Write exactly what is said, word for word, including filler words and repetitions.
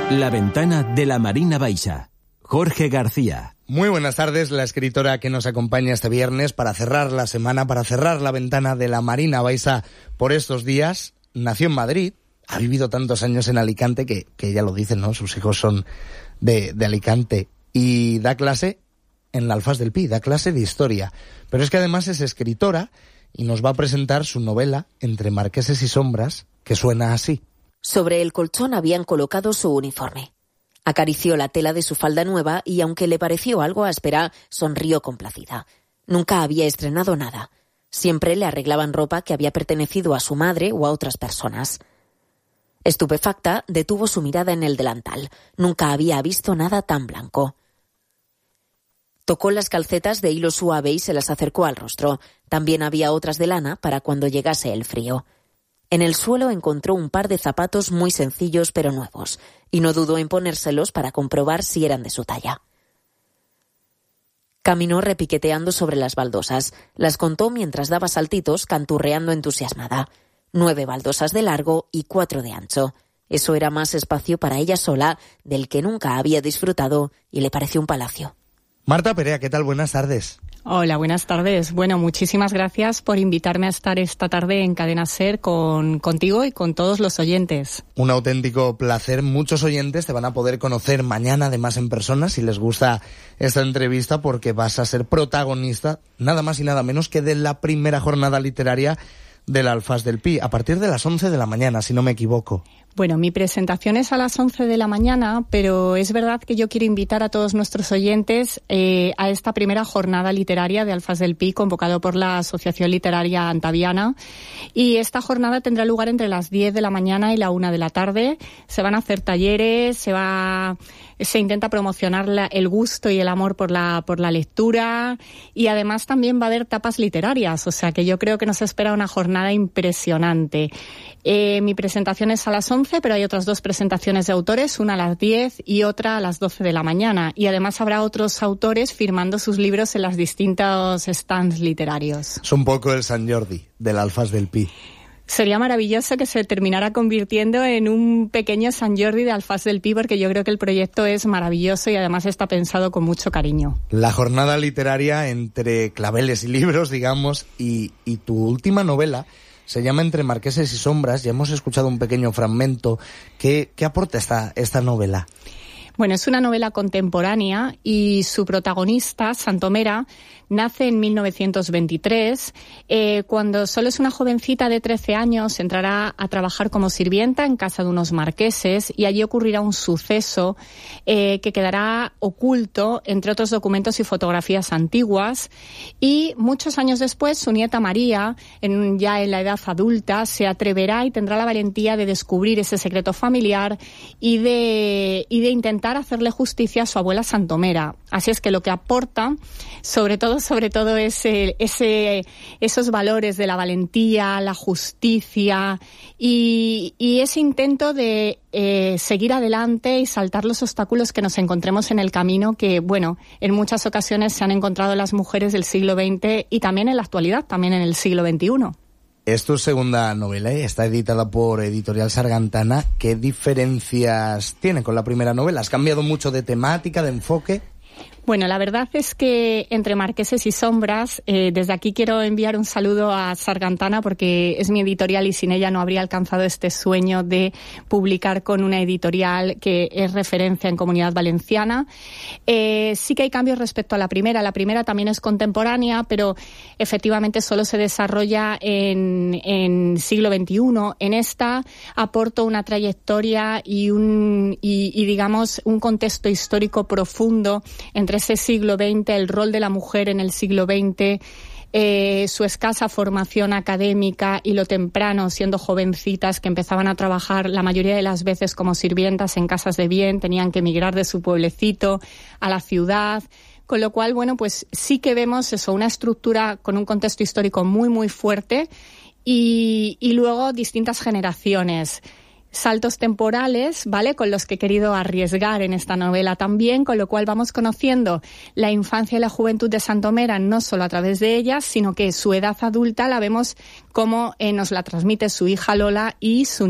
La ventana de la Marina Baixa. Jorge García. Muy buenas tardes, la escritora que nos acompaña este viernes para cerrar la semana, para cerrar la ventana de la Marina Baixa por estos días. Nació en Madrid, ha vivido tantos años en Alicante que, que ya lo dicen, ¿no? Sus hijos son de, de Alicante y da clase en la Alfaz del Pi, da clase de historia. Pero es que además es escritora y nos va a presentar su novela Entre marqueses y sombras, que suena así. Sobre el colchón habían colocado su uniforme. Acarició la tela de su falda nueva y, aunque le pareció algo áspera, sonrió complacida. Nunca había estrenado nada. Siempre le arreglaban ropa que había pertenecido a su madre o a otras personas. Estupefacta, detuvo su mirada en el delantal. Nunca había visto nada tan blanco. Tocó las calcetas de hilo suave y se las acercó al rostro. También había otras de lana para cuando llegase el frío. En el suelo encontró un par de zapatos muy sencillos pero nuevos, y no dudó en ponérselos para comprobar si eran de su talla. Caminó repiqueteando sobre las baldosas. Las contó mientras daba saltitos, canturreando entusiasmada. Nueve baldosas de largo y cuatro de ancho. Eso era más espacio para ella sola, del que nunca había disfrutado, y le pareció un palacio. Marta Perea, ¿qué tal? Buenas tardes. Hola, buenas tardes. Bueno, muchísimas gracias por invitarme a estar esta tarde en Cadena SER con, contigo y con todos los oyentes. Un auténtico placer. Muchos oyentes te van a poder conocer mañana, además en persona, si les gusta esta entrevista, porque vas a ser protagonista, nada más y nada menos que de la primera jornada literaria del Alfaz del Pi, a partir de las once de la mañana, si no me equivoco. Bueno, mi presentación es a las once de la mañana, pero es verdad que yo quiero invitar a todos nuestros oyentes eh, a esta primera jornada literaria de Alfaz del Pi, convocado por la Asociación Literaria Antaviana. Y esta jornada tendrá lugar entre las diez de la mañana y la una de la tarde. Se van a hacer talleres, se va, se intenta promocionar la, el gusto y el amor por la, por la lectura, y además también va a haber tapas literarias, o sea que yo creo que nos espera una jornada impresionante. Eh, mi presentación es a las once, pero hay otras dos presentaciones de autores, una a las diez y otra a las doce de la mañana. Y además habrá otros autores firmando sus libros en los distintos stands literarios. Es un poco el San Jordi del Alfaz del Pi. Sería maravilloso que se terminara convirtiendo en un pequeño San Jordi de Alfaz del Pi, porque yo creo que el proyecto es maravilloso y además está pensado con mucho cariño. La jornada literaria entre claveles y libros, digamos, y, y tu última novela se llama Entre marqueses y sombras. Ya hemos escuchado un pequeño fragmento. ¿Qué, qué aporta esta, esta novela? Bueno, es una novela contemporánea y su protagonista, Santomera, nace en mil novecientos veintitrés. Eh, cuando solo es una jovencita de trece años, entrará a trabajar como sirvienta en casa de unos marqueses, y allí ocurrirá un suceso eh, que quedará oculto entre otros documentos y fotografías antiguas. Y muchos años después, su nieta María, en, ya en la edad adulta, se atreverá y tendrá la valentía de descubrir ese secreto familiar y de, y de intentar hacerle justicia a su abuela Santomera. Así es que lo que aporta, sobre todo, sobre todo ese, ese, esos valores de la valentía, la justicia y, y ese intento de eh, seguir adelante y saltar los obstáculos que nos encontremos en el camino, que, bueno, en muchas ocasiones se han encontrado las mujeres del siglo veinte y también en la actualidad, también en el siglo veintiuno. Es tu segunda novela y está editada por Editorial Sargantana. ¿Qué diferencias tiene con la primera novela? ¿Has cambiado mucho de temática, de enfoque? Bueno, la verdad es que Entre marqueses y sombras, eh, desde aquí quiero enviar un saludo a Sargantana, porque es mi editorial y sin ella no habría alcanzado este sueño de publicar con una editorial que es referencia en Comunidad Valenciana. Eh, sí que hay cambios respecto a la primera. La primera también es contemporánea, pero efectivamente solo se desarrolla en, en siglo veintiuno. En esta aporto una trayectoria y un, y, y digamos, un contexto histórico profundo entre ese siglo veinte, el rol de la mujer en el siglo veinte, eh, su escasa formación académica y lo temprano, siendo jovencitas que empezaban a trabajar la mayoría de las veces como sirvientas en casas de bien, tenían que emigrar de su pueblecito a la ciudad. Con lo cual, bueno, pues sí que vemos eso, una estructura con un contexto histórico muy, muy fuerte y, y luego distintas generaciones. Saltos temporales, ¿vale?, con los que he querido arriesgar en esta novela también, con lo cual vamos conociendo la infancia y la juventud de Santomera no solo a través de ella, sino que su edad adulta la vemos como eh, nos la transmite su hija Lola y su